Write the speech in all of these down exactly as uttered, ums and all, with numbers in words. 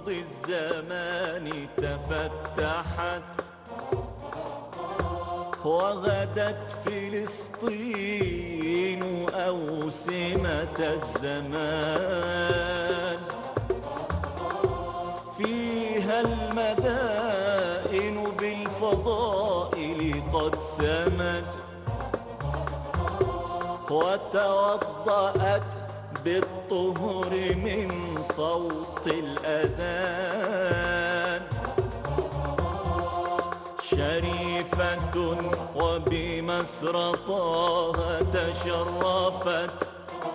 أرض الزمان تفتحت وغدت فلسطين أوسمة الزمان، فيها المدائن بالفضائل قد سمت وتوضأت بالطهر من صوت الأذان، شريفة وبمسرى طه تشرفت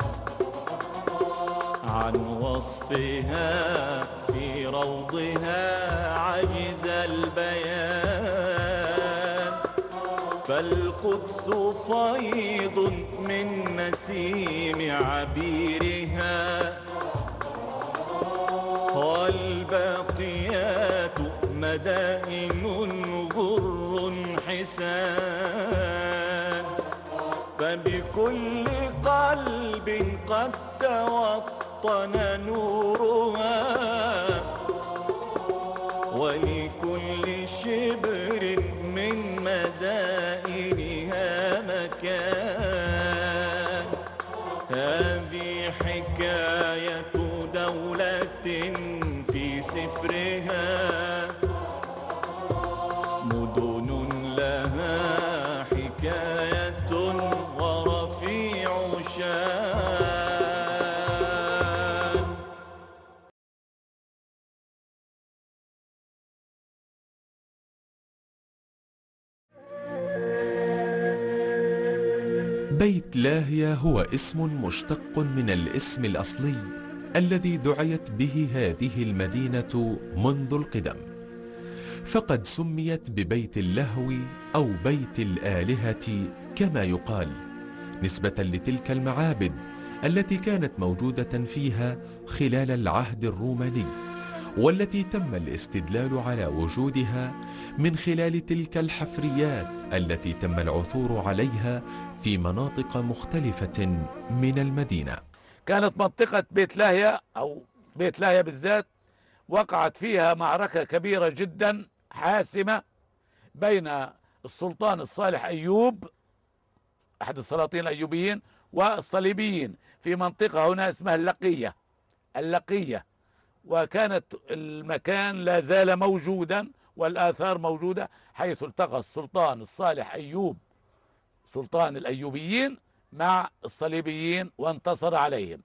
عن وصفها في روضها عجز البيان، فالقدس فيض من نسيم عبيرها، والباقيات مدائن غر حسان، فبكل قلب قد توطن نورها، ولكل شبر من مدائنها مكان. هذه حكاية دولة في سفرها، مدن لها حكاية ورفيع شان. بيت لاهيا هو اسم مشتق من الاسم الأصلي الذي دعيت به هذه المدينة منذ القدم، فقد سميت ببيت اللهو أو بيت الآلهة كما يقال، نسبة لتلك المعابد التي كانت موجودة فيها خلال العهد الروماني، والتي تم الاستدلال على وجودها من خلال تلك الحفريات التي تم العثور عليها في مناطق مختلفة من المدينة. كانت منطقة بيت لاهيا أو بيت لاهيا بالذات وقعت فيها معركة كبيرة جدا حاسمة بين السلطان الصالح أيوب أحد السلاطين الأيوبيين والصليبيين في منطقة هنا اسمها اللقية اللقية وكانت المكان لا زال موجودا والآثار موجودة، حيث التقى السلطان الصالح أيوب سلطان الأيوبيين مع الصليبيين وانتصر عليهم.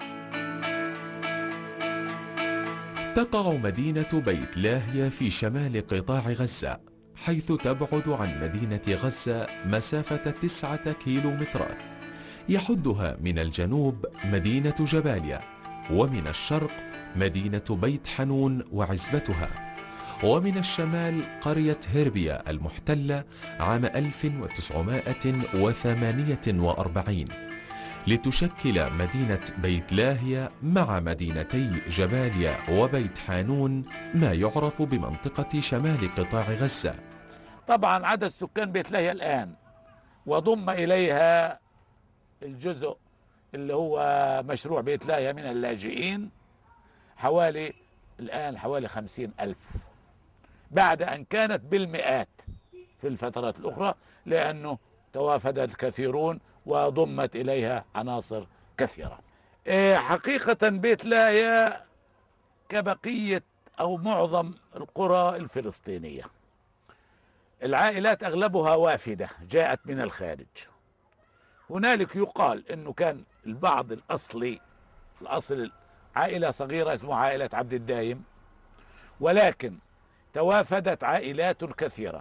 تقع مدينة بيت لاهيا في شمال قطاع غزة، حيث تبعد عن مدينة غزة مسافة تسعة كيلومترات، يحدها من الجنوب مدينة جباليا، ومن الشرق مدينة بيت حانون وعزبتها، ومن الشمال قرية هربيا المحتلة عام ألف وتسعمائة وثمانية وأربعين، لتشكل مدينة بيت لاهيا مع مدينتي جباليا وبيت حانون ما يعرف بمنطقة شمال قطاع غزة. طبعا عدد سكان بيت لاهيا الآن وضم إليها الجزء اللي هو مشروع بيت لاهيا من اللاجئين حوالي الآن حوالي خمسين ألف، بعد أن كانت بالمئات في الفترات الأخرى، لأنه توافد الكثيرون وضمت إليها عناصر كثيرة. حقيقة بيت لاهيا كبقية أو معظم القرى الفلسطينية، العائلات أغلبها وافدة جاءت من الخارج. هنالك يقال أنه كان البعض الأصلي الأصل عائلة صغيرة اسمها عائلة عبد الدايم، ولكن توافدت عائلات كثيرة.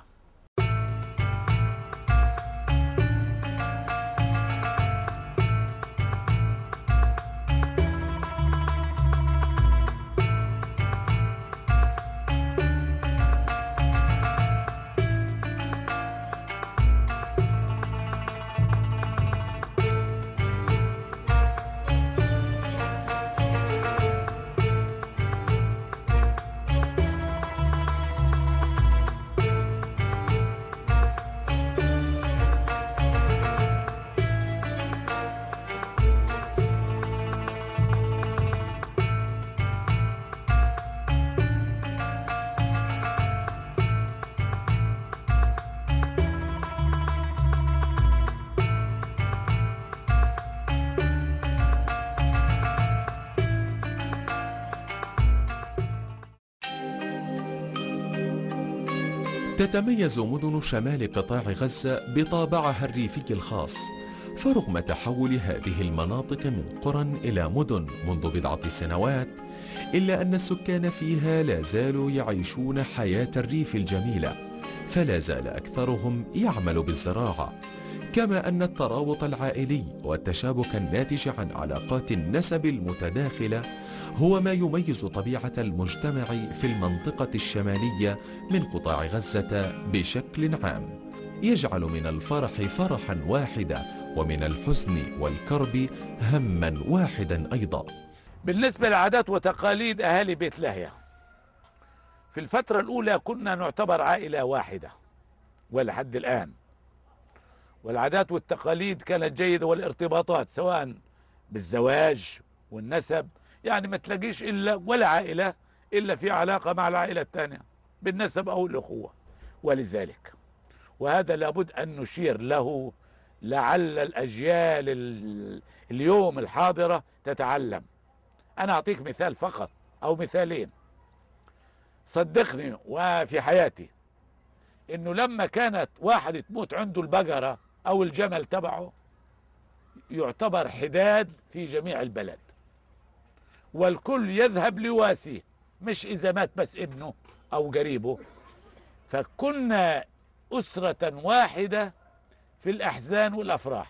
تتميز مدن شمال قطاع غزة بطابعها الريفي الخاص، فرغم تحول هذه المناطق من قرى إلى مدن منذ بضعة سنوات، إلا أن السكان فيها لا زالوا يعيشون حياة الريف الجميلة، فلا زال أكثرهم يعمل بالزراعة، كما أن الترابط العائلي والتشابك الناتج عن علاقات النسب المتداخلة هو ما يميز طبيعة المجتمع في المنطقة الشمالية من قطاع غزة بشكل عام، يجعل من الفرح فرحا واحدا ومن الحزن والكرب هما واحدا أيضا. بالنسبة لعادات وتقاليد أهالي بيت لاهيا، في الفترة الأولى كنا نعتبر عائلة واحدة ولحد الآن، والعادات والتقاليد كانت جيدة، والارتباطات سواء بالزواج والنسب، يعني ما تلاقيش إلا ولا عائلة إلا في علاقة مع العائلة الثانية بالنسب أو الأخوة. ولذلك وهذا لابد أن نشير له لعل الأجيال اليوم الحاضرة تتعلم. أنا أعطيك مثال فقط أو مثالين، صدقني وفي حياتي، إنه لما كانت واحد تموت عنده البقرة أو الجمل تبعه يعتبر حداد في جميع البلد، والكل يذهب لواسيه، مش إذا مات بس ابنه أو قريبه. فكنا أسرة واحدة في الأحزان والأفراح.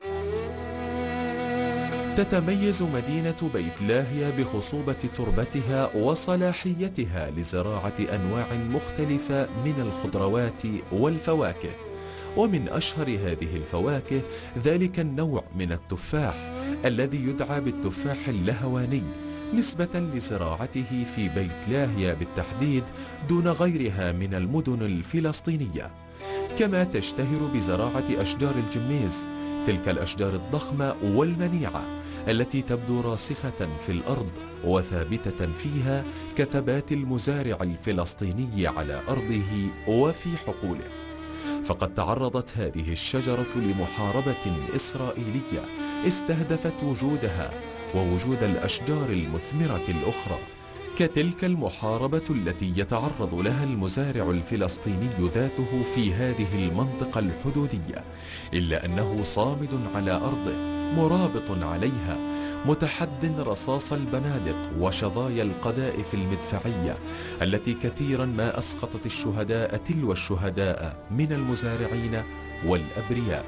تتميز مدينة بيت لاهيا بخصوبة تربتها وصلاحيتها لزراعة أنواع مختلفة من الخضروات والفواكه، ومن أشهر هذه الفواكه ذلك النوع من التفاح الذي يدعى بالتفاح اللهواني، نسبة لزراعته في بيت لاهيا بالتحديد دون غيرها من المدن الفلسطينية. كما تشتهر بزراعة أشجار الجميز، تلك الأشجار الضخمة والمنيعة التي تبدو راسخة في الأرض وثابتة فيها كثبات المزارع الفلسطيني على أرضه وفي حقوله. فقد تعرضت هذه الشجرة لمحاربة إسرائيلية استهدفت وجودها ووجود الأشجار المثمرة الأخرى، كتلك المحاربة التي يتعرض لها المزارع الفلسطيني ذاته في هذه المنطقة الحدودية، إلا أنه صامد على أرضه مرابط عليها، متحد رصاص البنادق وشظايا القذائف المدفعية التي كثيرا ما أسقطت الشهداء تلو الشهداء من المزارعين والأبرياء.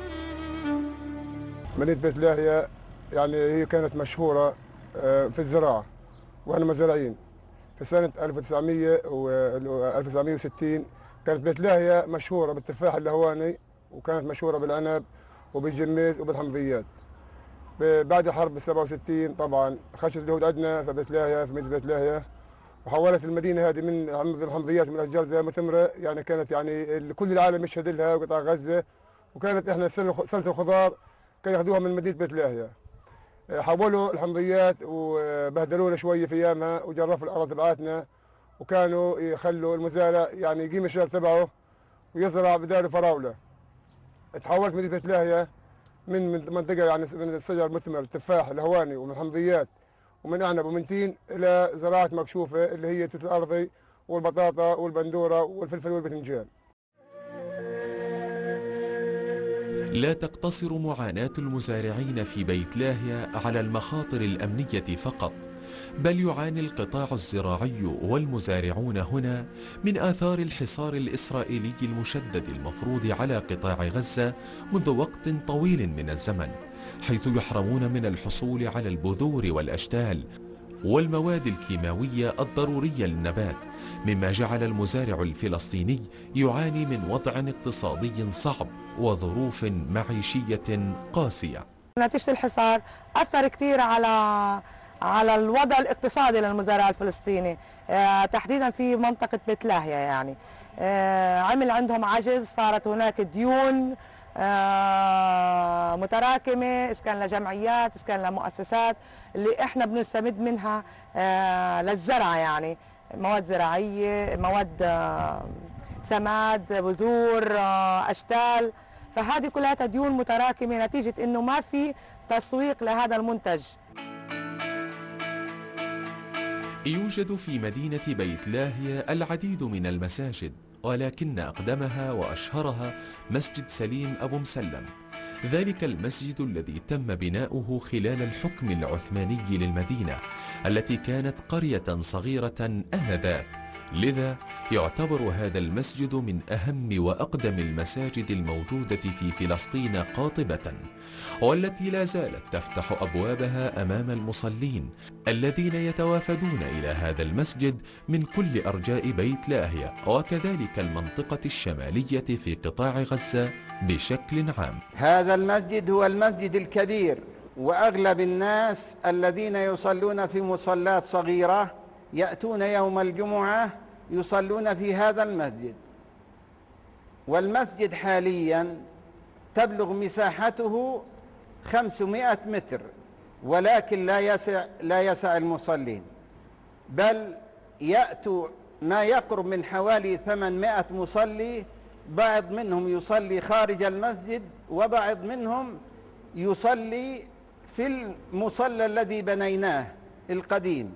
مدينة بيت لاهيا يعني هي كانت مشهورة في الزراعة، وإحنا مزارعين. في سنة ألف وتسعمية وستين كانت بيت لاهيا مشهورة بالتفاح اللهواني، وكانت مشهورة بالعنب وبالجميز وبالحمضيات. بعد حرب سبعة وستين طبعا خشت اليهود عندنا في بيت لاهيا، في مدينة بيت لاهيا، وحولت المدينة هذه من الحمضيات ومن الأشجار زي مثمرة، يعني كانت يعني كل العالم يشهد لها وقطاع غزة، وكانت احنا سلة الخضار كانوا ياخذوها من مدينة بيت لاهيا. حولوا الحمضيات وبهدلونا شويه في ايامها وجرفوا الارض تبعاتنا، وكانوا يخلوا المزارع يعني يقيم الشجر تبعه ويزرع بداله فراوله. تحولت مدينه بيت لاهيا من منطقه يعني من الشجر مثمر التفاح الهواني ومن الحمضيات ومن اعنب ومن تين الى زراعه مكشوفه اللي هي توت الارضي والبطاطا والبندوره والفلفل والباذنجان. لا تقتصر معاناة المزارعين في بيت لاهيا على المخاطر الأمنية فقط، بل يعاني القطاع الزراعي والمزارعون هنا من آثار الحصار الإسرائيلي المشدد المفروض على قطاع غزة منذ وقت طويل من الزمن، حيث يحرمون من الحصول على البذور والأشتال والمواد الكيماوية الضرورية للنبات، مما جعل المزارع الفلسطيني يعاني من وضع اقتصادي صعب وظروف معيشية قاسية. نتيجة الحصار أثر كثير على على الوضع الاقتصادي للمزارع الفلسطيني، آه تحديدا في منطقة بيت لاهيا. يعني آه عمل عندهم عجز، صارت هناك ديون آه متراكمة، إذا كان لجمعيات إذا كان لمؤسسات اللي إحنا بنستمد منها آه للزرع، يعني مواد زراعية، مواد آه سماد، بذور، آه أشتال. فهذه كلها ديون متراكمة نتيجة إنه ما في تسويق لهذا المنتج. يوجد في مدينة بيت لاهيا العديد من المساجد، ولكن أقدمها وأشهرها مسجد سليم أبو مسلم، ذلك المسجد الذي تم بناؤه خلال الحكم العثماني للمدينة التي كانت قرية صغيرة آنذاك، لذا يعتبر هذا المسجد من أهم وأقدم المساجد الموجودة في فلسطين قاطبة، والتي لا زالت تفتح أبوابها أمام المصلين الذين يتوافدون إلى هذا المسجد من كل أرجاء بيت لاهيا وكذلك المنطقة الشمالية في قطاع غزة بشكل عام. هذا المسجد هو المسجد الكبير، وأغلب الناس الذين يصلون في مصلات صغيرة يأتون يوم الجمعة يصلون في هذا المسجد. والمسجد حاليا تبلغ مساحته خمسمائة متر، ولكن لا يسع لا يسع المصلين، بل يأتوا ما يقرب من حوالي ثمانمائة مصلي، بعض منهم يصلي خارج المسجد وبعض منهم يصلي في المصلى الذي بنيناه القديم.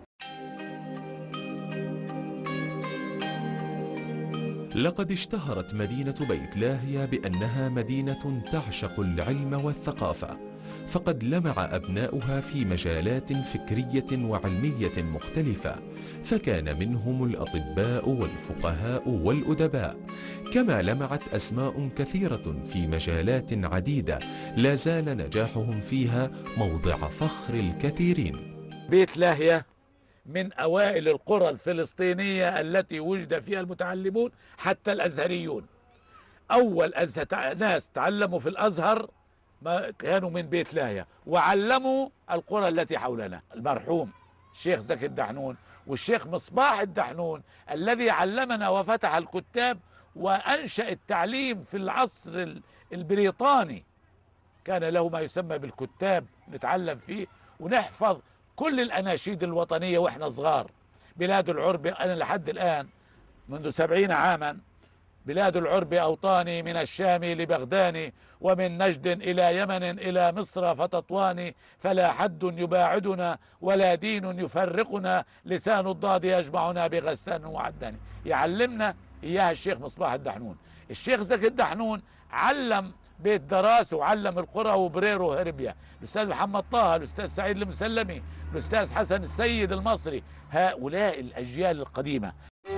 لقد اشتهرت مدينة بيت لاهيا بأنها مدينة تعشق العلم والثقافة، فقد لمع أبناؤها في مجالات فكرية وعلمية مختلفة، فكان منهم الأطباء والفقهاء والأدباء، كما لمعت أسماء كثيرة في مجالات عديدة لا زال نجاحهم فيها موضع فخر الكثيرين. بيت لاهيا من أوائل القرى الفلسطينية التي وجد فيها المتعلمون حتى الأزهريون. أول أزهر ناس تعلموا في الأزهر ما كانوا من بيت لاهيا، وعلموا القرى التي حولنا. المرحوم الشيخ زكي الدحنون والشيخ مصباح الدحنون الذي علمنا وفتح الكتاب وأنشأ التعليم في العصر البريطاني، كان له ما يسمى بالكتاب نتعلم فيه ونحفظ كل الأناشيد الوطنية وإحنا صغار. بلاد العرب أنا لحد الآن منذ سبعين عاما بلاد العرب أوطاني، من الشام لبغدان ومن نجد إلى يمن إلى مصر فتطواني، فلا حد يباعدنا ولا دين يفرقنا، لسان الضاد يجمعنا بغسان وعداني. يعلمنا إياها الشيخ مصباح الدحنون. الشيخ زكي الدحنون علم بيت دراس وعلم القرى وبرير وهربيا، الأستاذ محمد طه، الأستاذ سعيد المسلمي، الأستاذ حسن السيد المصري، هؤلاء الأجيال القديمة.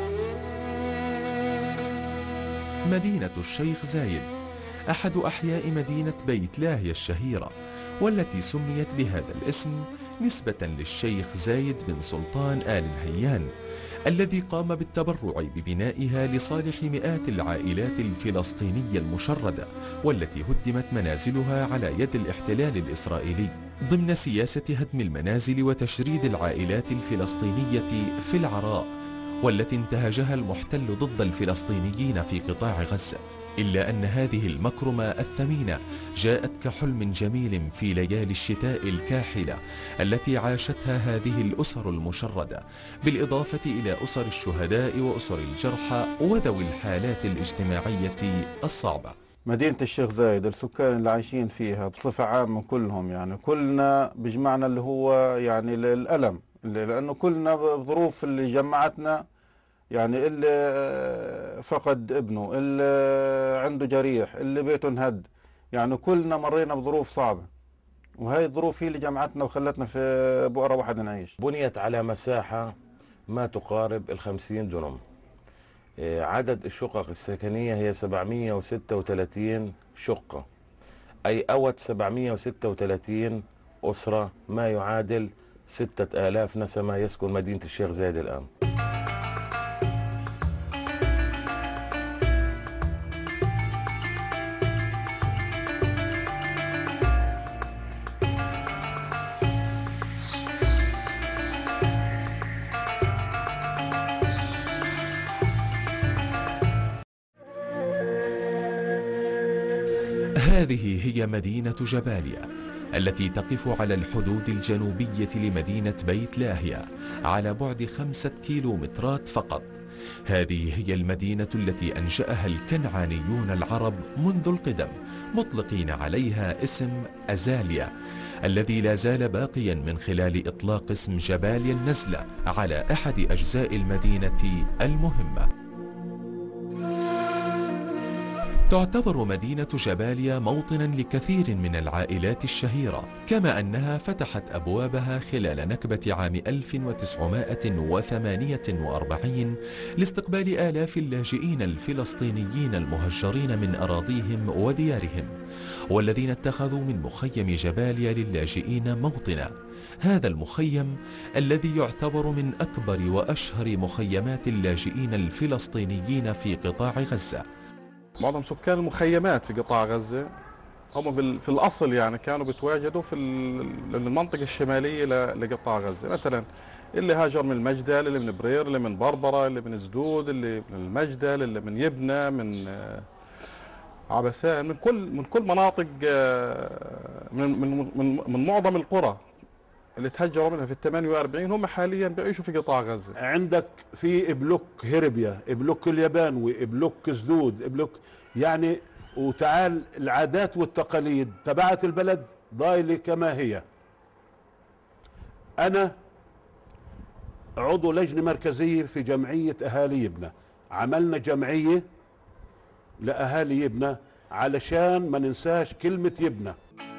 مدينة الشيخ زايد أحد أحياء مدينة بيت لاهيا الشهيرة، والتي سميت بهذا الاسم نسبة للشيخ زايد بن سلطان آل نهيان الذي قام بالتبرع ببنائها لصالح مئات العائلات الفلسطينية المشردة، والتي هدمت منازلها على يد الاحتلال الإسرائيلي ضمن سياسة هدم المنازل وتشريد العائلات الفلسطينية في العراء، والتي انتهجها المحتل ضد الفلسطينيين في قطاع غزة. إلا أن هذه المكرمة الثمينة جاءت كحلم جميل في ليالي الشتاء الكاحلة التي عاشتها هذه الأسر المشردة، بالإضافة إلى أسر الشهداء وأسر الجرحى وذوي الحالات الاجتماعية الصعبة. مدينة الشيخ زايد السكان اللي عايشين فيها بصفة عامة كلهم يعني كلنا بجمعنا اللي هو يعني الألم، لأنه كلنا بظروف اللي جمعتنا، يعني اللي فقد ابنه، اللي عنده جريح، اللي بيته انهد، يعني كلنا مرينا بظروف صعبة، وهي الظروف هي اللي جمعتنا وخلتنا في بؤرة واحدة نعيش. بنيت على مساحة ما تقارب الخمسين دنم. عدد الشقق السكنية هي سبعمئة وستة وثلاثين شقة، أي أوت سبعمئة وستة وثلاثين أسرة، ما يعادل ستة آلاف نسمة يسكن مدينة الشيخ زايد الآن. هذه هي مدينة جباليا التي تقف على الحدود الجنوبية لمدينة بيت لاهيا على بعد خمسة كيلومترات فقط، هذه هي المدينة التي أنشأها الكنعانيون العرب منذ القدم، مطلقين عليها اسم أزاليا، الذي لا زال باقيا من خلال إطلاق اسم جباليا النزلة على أحد أجزاء المدينة المهمة. تعتبر مدينة جباليا موطنا لكثير من العائلات الشهيرة، كما أنها فتحت أبوابها خلال نكبة عام ألف وتسعمائة وثمانية وأربعين لاستقبال آلاف اللاجئين الفلسطينيين المهجرين من أراضيهم وديارهم، والذين اتخذوا من مخيم جباليا للاجئين موطنا. هذا المخيم الذي يعتبر من أكبر وأشهر مخيمات اللاجئين الفلسطينيين في قطاع غزة. معظم سكان المخيمات في قطاع غزة هم في الأصل يعني كانوا بيتواجدوا في المنطقة الشمالية لقطاع غزة، مثلا اللي هاجر من المجدل، اللي من برير، اللي من بربرة، اللي من زدود، اللي من المجدل، اللي من يبنى، من عبسان، من كل من كل مناطق، من من من, من معظم القرى اللي تهجروا منها في الثمانية وأربعين هم حاليا بيعيشوا في قطاع غزة. عندك في بلوك هربيا، بلوك اليابانوي، بلوك زدود، بلوك يعني، وتعال العادات والتقاليد تبعت البلد ضايلة كما هي. أنا عضو لجنة مركزية في جمعية أهالي يبنى، عملنا جمعية لأهالي يبنى علشان ما ننساش كلمة يبنى.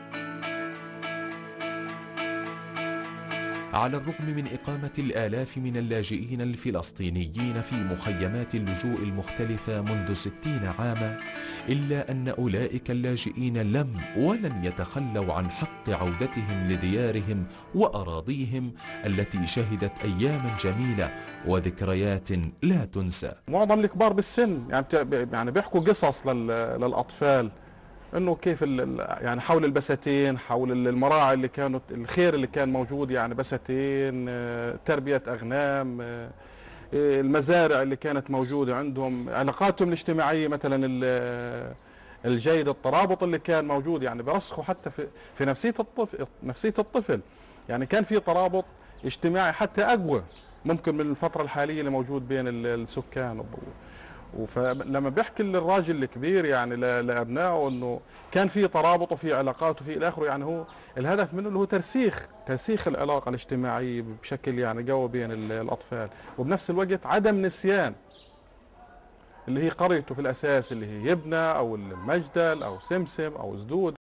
على الرغم من إقامة الآلاف من اللاجئين الفلسطينيين في مخيمات اللجوء المختلفة منذ ستين عاما، إلا أن أولئك اللاجئين لم ولن يتخلوا عن حق عودتهم لديارهم وأراضيهم التي شهدت أياما جميلة وذكريات لا تنسى. معظم الكبار بالسن يعني يعني بيحكوا قصص للأطفال انه كيف يعني حول البساتين، حول المراعي اللي كانت الخير اللي كان موجود، يعني بساتين، تربيه اغنام، المزارع اللي كانت موجوده عندهم، علاقاتهم الاجتماعيه مثلا الجيد، الترابط اللي كان موجود، يعني برسخوا حتى في في نفسيه الطفل نفسيه الطفل يعني كان في ترابط اجتماعي حتى اقوى ممكن من الفتره الحاليه اللي موجود بين السكان. فلما بيحكي الراجل الكبير يعني لابنائه انه كان في ترابط وفي علاقات وفي الى اخره، يعني هو الهدف منه اللي هو ترسيخ ترسيخ العلاقه الاجتماعيه بشكل يعني قوي بين الاطفال، وبنفس الوقت عدم نسيان اللي هي قريته في الاساس اللي هي يبنى او المجدل او سمسم او زدود.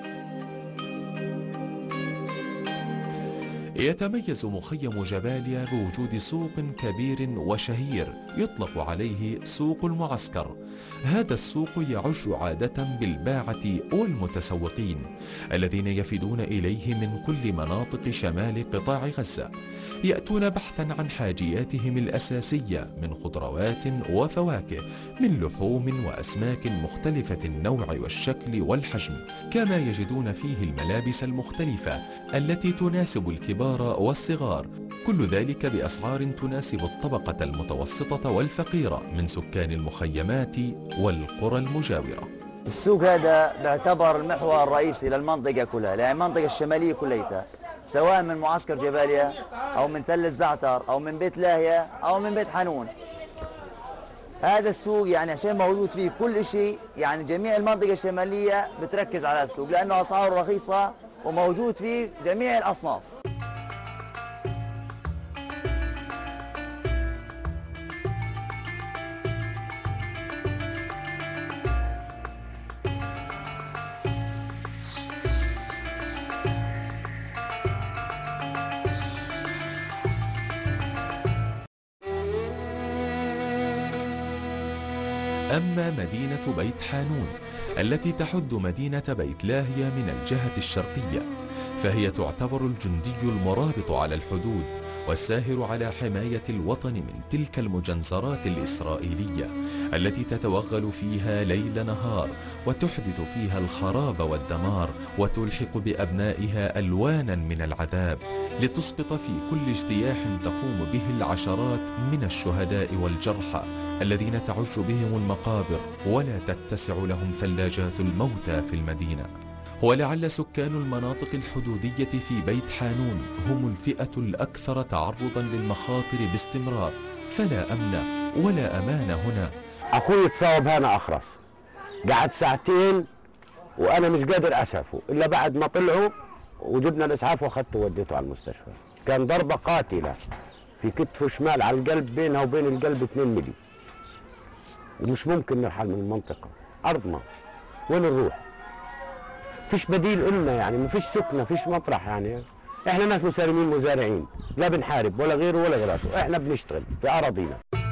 يتميز مخيم جباليا بوجود سوق كبير وشهير يطلق عليه سوق المعسكر. هذا السوق يعج عادة بالباعة والمتسوقين الذين يفدون إليه من كل مناطق شمال قطاع غزة، يأتون بحثا عن حاجياتهم الأساسية من خضروات وفواكه، من لحوم وأسماك مختلفة النوع والشكل والحجم، كما يجدون فيه الملابس المختلفة التي تناسب الكبار والصغار، كل ذلك بأسعار تناسب الطبقة المتوسطة والفقيرة من سكان المخيمات والقرى المجاورة. السوق هذا بيعتبر المحور الرئيسي للمنطقة كلها، يعني المنطقة الشمالية كلها، سواء من معسكر جباليا أو من تل الزعتر أو من بيت لاهيا أو من بيت حنون. هذا السوق يعني عشان موجود فيه كل شيء، يعني جميع المنطقة الشمالية بتركز على السوق لأنه أسعاره رخيصة وموجود فيه جميع الأصناف. أما مدينة بيت حانون التي تحد مدينة بيت لاهيا من الجهة الشرقية، فهي تعتبر الجندي المرابط على الحدود والساهر على حماية الوطن من تلك المجنزرات الإسرائيلية التي تتوغل فيها ليل نهار وتحدث فيها الخراب والدمار، وتلحق بأبنائها ألوانا من العذاب لتسقط في كل اجتياح تقوم به العشرات من الشهداء والجرحى الذين تعج بهم المقابر ولا تتسع لهم ثلاجات الموتى في المدينة. ولعل سكان المناطق الحدودية في بيت حانون هم الفئة الأكثر تعرضا للمخاطر باستمرار، فلا أمن ولا أمان هنا. أخوي تصاوب هنا أخرس، قعد ساعتين وأنا مش قادر أسعفه إلا بعد ما طلعوا وجبنا الإسعاف وأخذته وديته على المستشفى. كان ضربة قاتلة في كتفه شمال على القلب، بينها وبين القلب اثنين ملي، ومش ممكن نرحل من المنطقة. أرضنا وين نروح؟ فيش بديل إلنا يعني، مفيش سكنة، فيش مطرح يعني. إحنا ناس مسالمين مزارعين، لا بنحارب ولا غيره ولا غيراته، إحنا بنشتغل في أراضينا.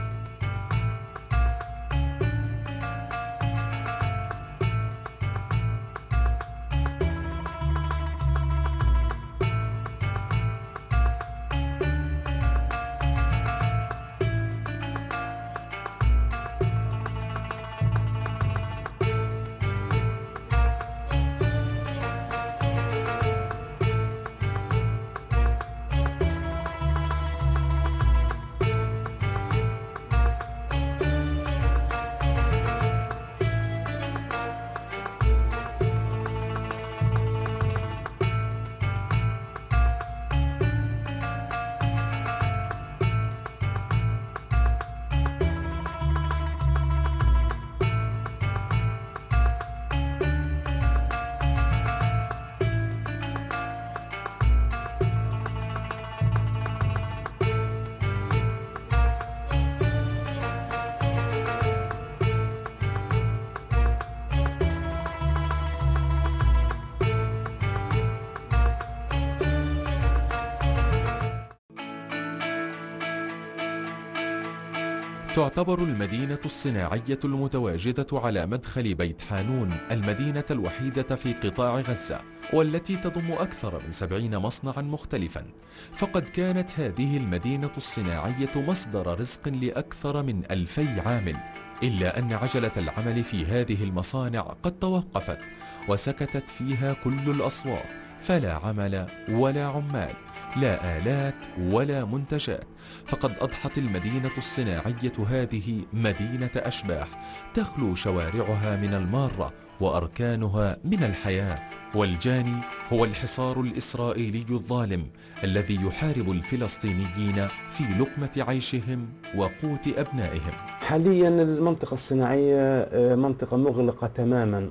تعتبر المدينة الصناعية المتواجدة على مدخل بيت حانون المدينة الوحيدة في قطاع غزة، والتي تضم أكثر من سبعين مصنعا مختلفا. فقد كانت هذه المدينة الصناعية مصدر رزق لأكثر من ألفي عامل، إلا أن عجلة العمل في هذه المصانع قد توقفت وسكتت فيها كل الأصوات، فلا عمل ولا عمال، لا آلات ولا منتجات. فقد أضحت المدينة الصناعية هذه مدينة أشباح تخلو شوارعها من المارة وأركانها من الحياة، والجاني هو الحصار الإسرائيلي الظالم الذي يحارب الفلسطينيين في لقمة عيشهم وقوت أبنائهم. حاليا المنطقة الصناعية منطقة مغلقة تماما،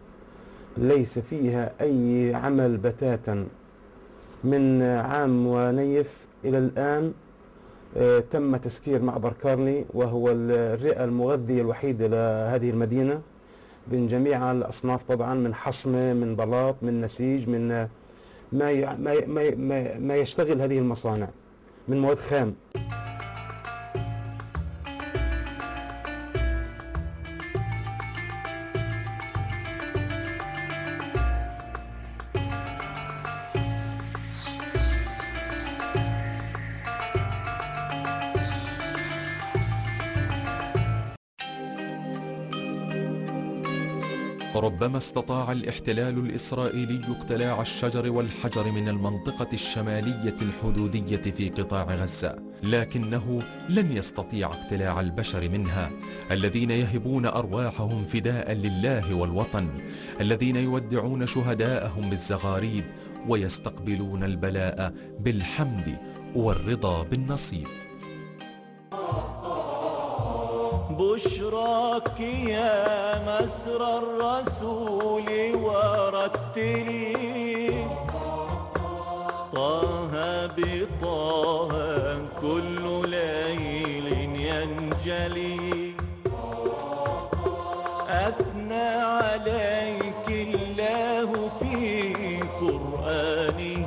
ليس فيها أي عمل بتاتا. من عام ونيف إلى الآن تم تسكير معبر كارني، وهو الرئة المغذية الوحيدة لهذه المدينة من جميع الأصناف، طبعا من حصمة، من بلاط، من نسيج، من ما ما ما, ما يشتغل هذه المصانع من مواد خام. ربما استطاع الاحتلال الإسرائيلي اقتلاع الشجر والحجر من المنطقة الشمالية الحدودية في قطاع غزة، لكنه لن يستطيع اقتلاع البشر منها، الذين يهبون أرواحهم فداء لله والوطن، الذين يودعون شهداءهم بالزغاريد ويستقبلون البلاء بالحمد والرضا بالنصيب. بشراك يا مسرى الرسول ورتلي طه بطه كل ليل ينجلي، أثنى عليك الله في قرآنه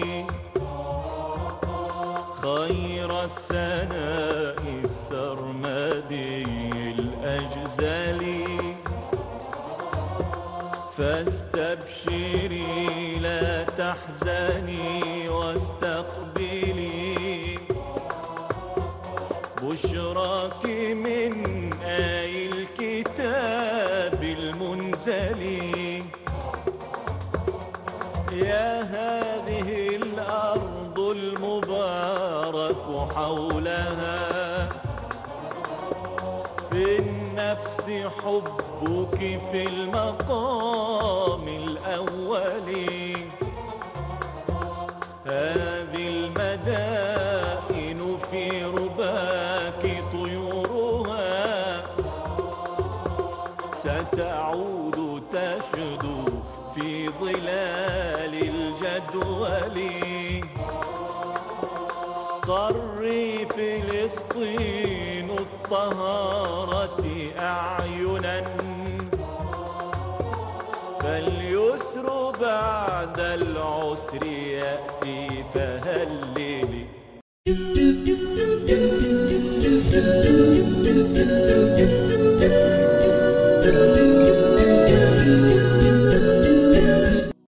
خير الثناء السرمدي الأجزلي، فاستبشري لا تحزني واستقبلي بشراك من آي الكتاب المنزل. يا هذه الأرض المبارك حولها في النفس حبك في المقام الأول، هذه المدائن في رباك طيورها تعود تشدو في ظلال الجدول. قري فلسطين الطهارة أعينا، فاليسر بعد العسر يأتي.